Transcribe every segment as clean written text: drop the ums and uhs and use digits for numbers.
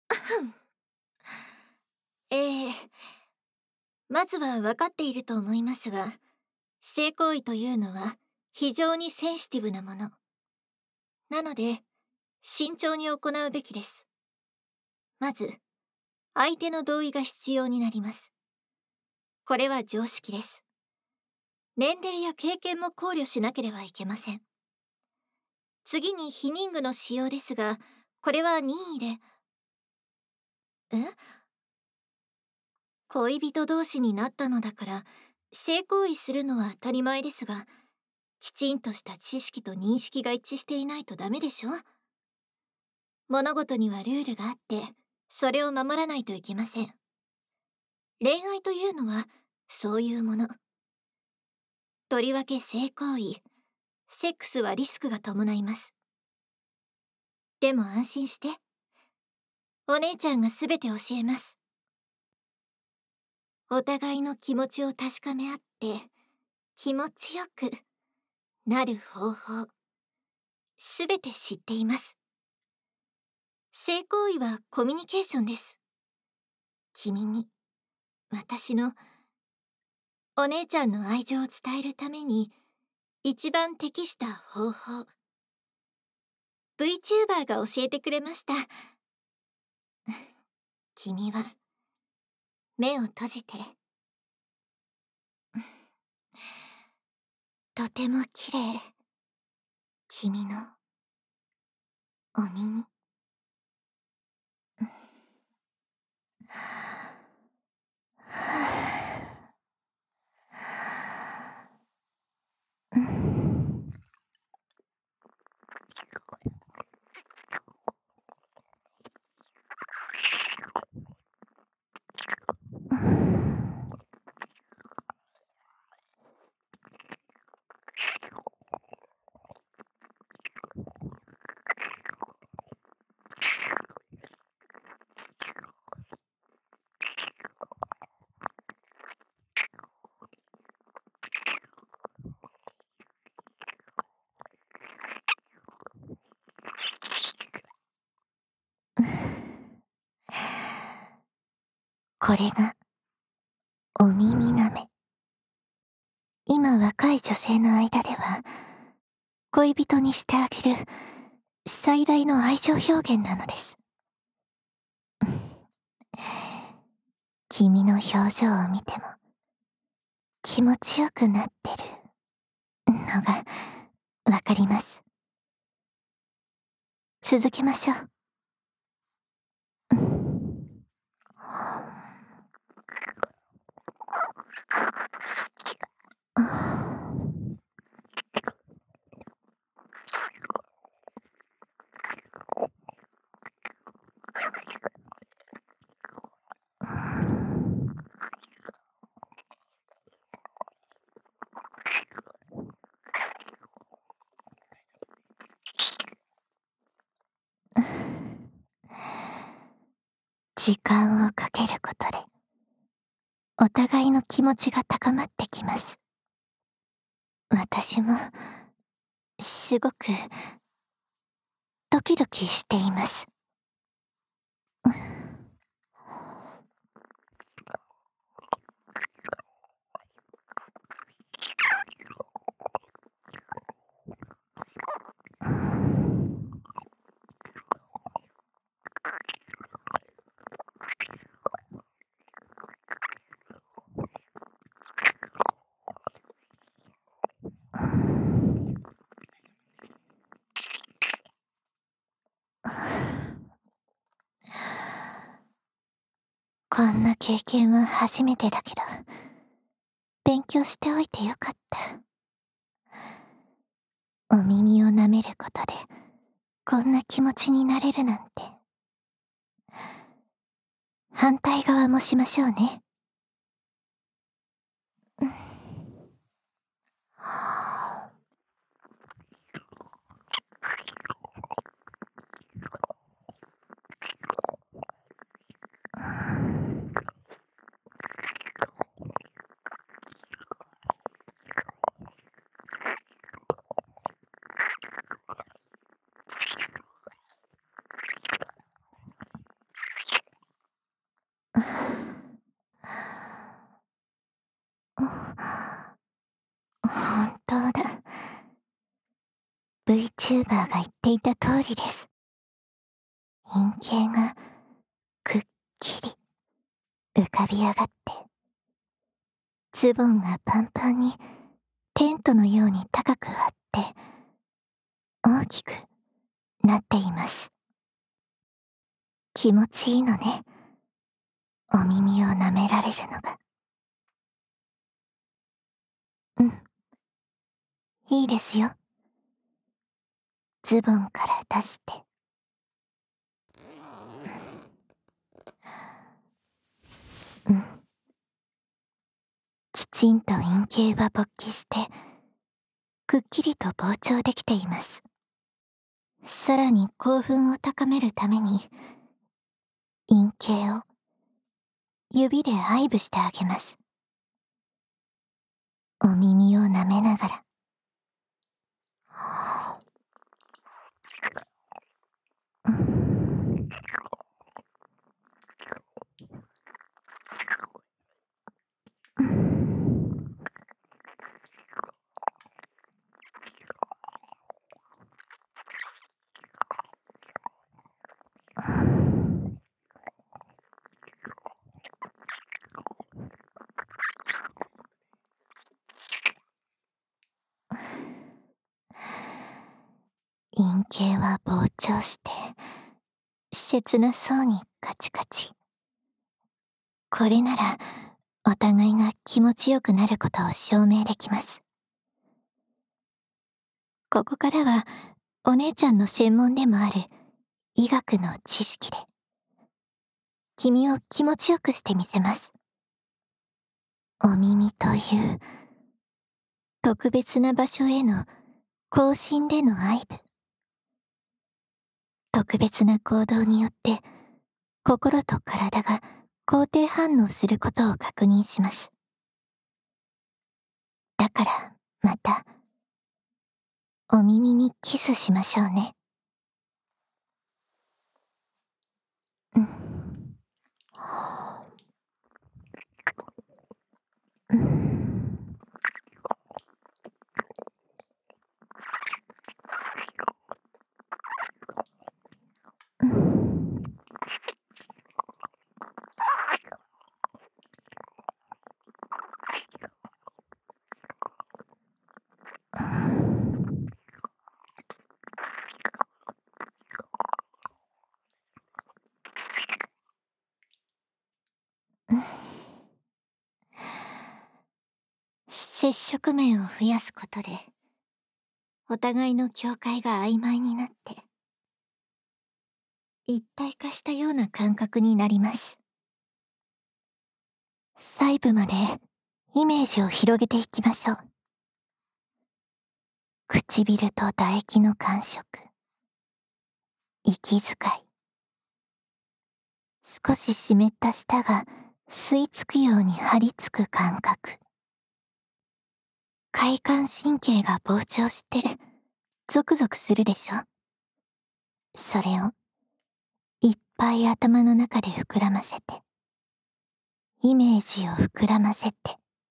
ええ、まずは分かっていると思いますが、性行為というのは非常にセンシティブなもの。なので、慎重に行うべきです。まず、相手の同意が必要になります。これは常識です。年齢や経験も考慮しなければいけません。次に避妊具の使用ですが、これは任意で、恋人同士になったのだから、性行為するのは当たり前ですが、きちんとした知識と認識が一致していないとダメでしょ。物事にはルールがあって、それを守らないといけません。恋愛というのは、そういうもの。とりわけ性行為、セックスはリスクが伴います。でも安心して。お姉ちゃんがすべて教えます。お互いの気持ちを確かめ合って、気持ちよくなる方法、すべて知っています。性行為はコミュニケーションです。君に、私の、お姉ちゃんの愛情を伝えるために、一番適した方法。VTuber が教えてくれました。君は、目を閉じて。とても綺麗。君の、お耳。これが、お耳舐め。今若い女性の間では、恋人にしてあげる最大の愛情表現なのです。君の表情を見ても、気持ちよくなってるのがわかります。続けましょう。時間をかけることで、お互いの気持ちが高まってきます。私も、すごく、ドキドキしています。こんな経験は初めてだけど、勉強しておいてよかった。お耳を舐めることで、こんな気持ちになれるなんて。反対側もしましょうね。 VTuber が言っていた通りです。陰茎がくっきり浮かび上がって、ズボンがパンパンにテントのように高く張って大きくなっています。気持ちいいのね、お耳を舐められるのが。うん、いいですよ。ズボンから出して。うん。きちんと陰茎は勃起して、くっきりと膨張できています。さらに興奮を高めるために、陰茎を指で愛撫してあげます。お耳を舐めながら。うん、うん、陰茎は膨張して、切なそうにカチカチ。これなら、お互いが気持ちよくなることを証明できます。ここからは、お姉ちゃんの専門でもある医学の知識で、君を気持ちよくしてみせます。お耳という特別な場所への交信での愛撫。特別な行動によって心と体が肯定反応することを確認します。だからまたお耳にキスしましょうね。うん。うん。うん。接触面を増やすことで、お互いの境界が曖昧になって、一体化したような感覚になります。細部までイメージを広げていきましょう。唇と唾液の感触、息遣い、少し湿った舌が吸い付くように張り付く感覚。快感神経が膨張してゾクゾクするでしょ。それをいっぱい頭の中で膨らませて、イメージを膨らませて。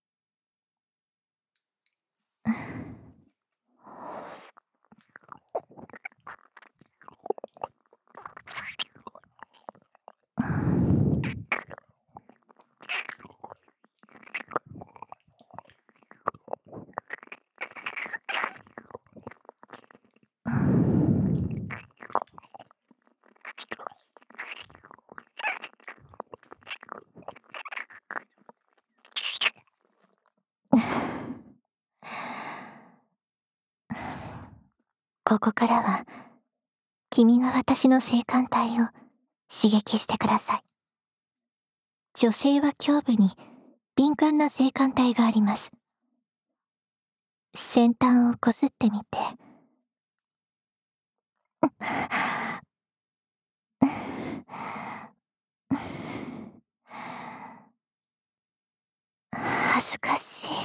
ここからは、君が私の性感帯を刺激してください。女性は胸部に敏感な性感帯があります。先端をこすってみて。恥ずかしい。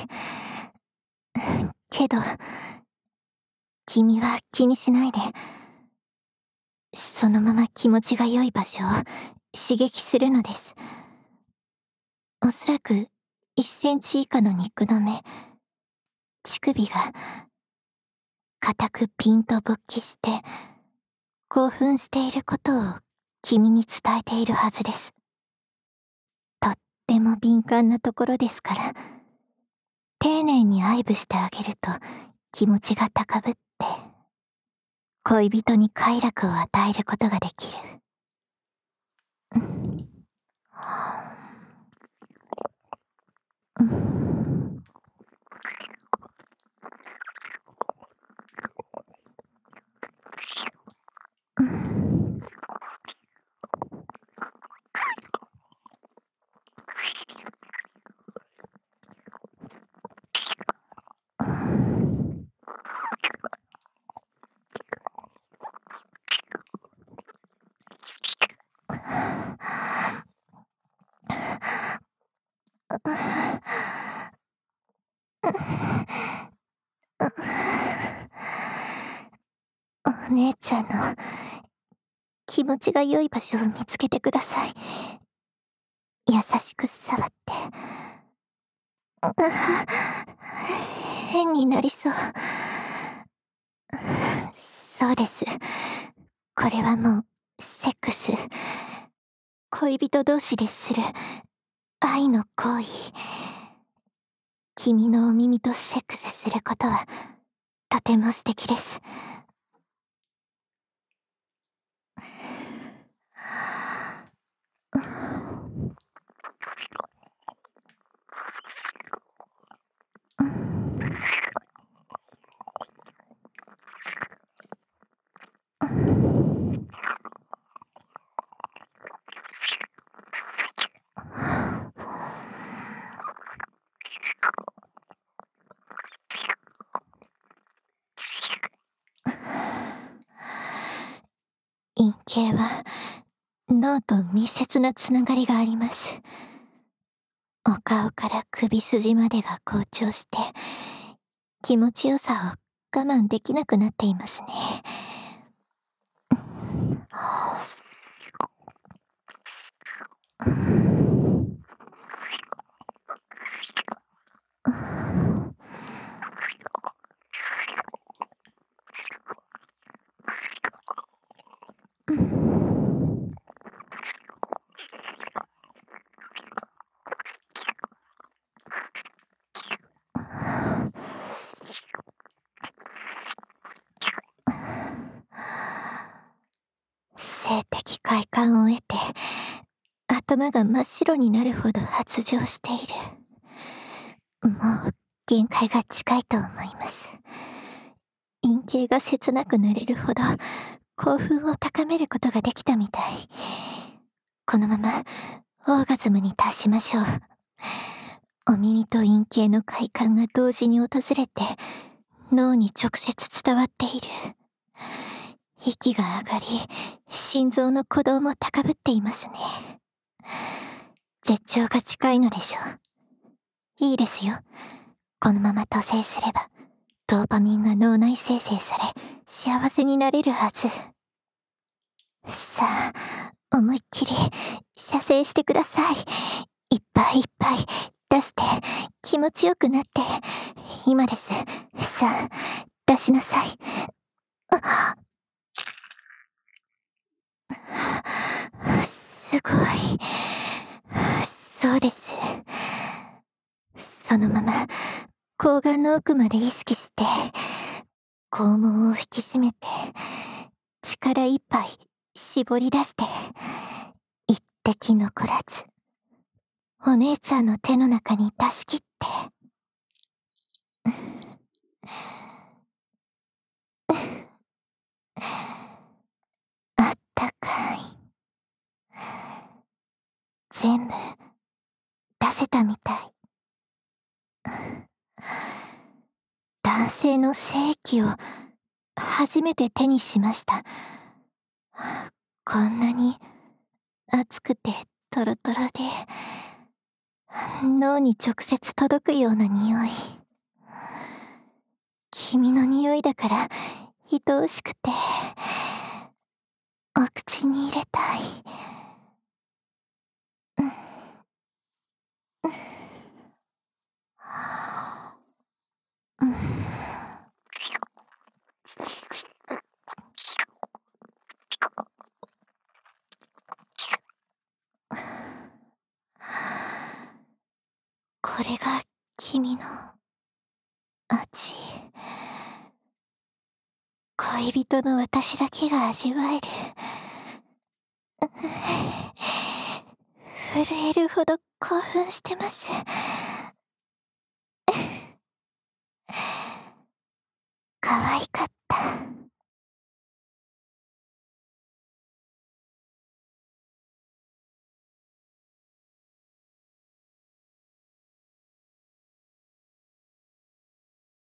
けど、君は気にしないで。そのまま気持ちが良い場所を刺激するのです。おそらく1センチ以下の肉の目、乳首が固くピンと勃起して、興奮していることを君に伝えているはずです。とっても敏感なところですから、丁寧に愛撫してあげると気持ちが高ぶって、恋人に快楽を与えることができる。お姉ちゃんの気持ちが良い場所を見つけてください。優しく触って。変になりそう。そうです。これはもうセックス。恋人同士でする愛の行為。君のお耳とセックスすることはとても素敵です。陰茎は脳と密接なつながりがあります。お顔から首筋までが好調して、気持ちよさを我慢できなくなっていますね。性的快感を得て、頭が真っ白になるほど発情している。もう限界が近いと思います。陰茎が切なくなれるほど興奮を高めることができたみたい。このままオーガズムに達しましょう。お耳と陰茎の快感が同時に訪れて脳に直接伝わっている。息が上がり、心臓の鼓動も高ぶっていますね。絶頂が近いのでしょう。いいですよ。このまま渡静すれば、ドーパミンが脳内生成され、幸せになれるはず。さあ、思いっきり、射精してください。いっぱいいっぱい、出して、気持ちよくなって。今です。さあ、出しなさい。すごい。そうです。そのまま、睾丸の奥まで意識して、肛門を引き締めて、力いっぱい絞り出して、一滴残らず、お姉ちゃんの手の中に出し切って。あったかい。全部出せたみたい。男性の精液を初めて手にしました。こんなに熱くてトロトロで、脳に直接届くような匂い。君の匂いだから愛おしくて、お口に入れたい。 れが君の味。恋人の私だけが味わえる。震えるほど興奮してます。可愛かっ